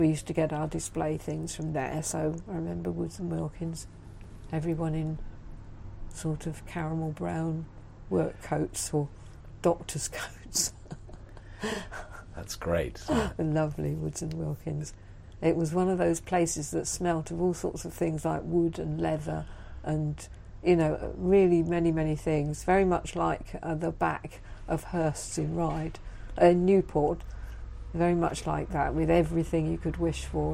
We used to get our display things from there, so I remember Woods and Wilkins, everyone in sort of caramel brown work coats or doctor's coats. That's great. Lovely, Woods and Wilkins. It was one of those places that smelt of all sorts of things like wood and leather and, you know, really many, many things. Very much like the back of Hurst's in Newport. Very much like that, with everything you could wish for.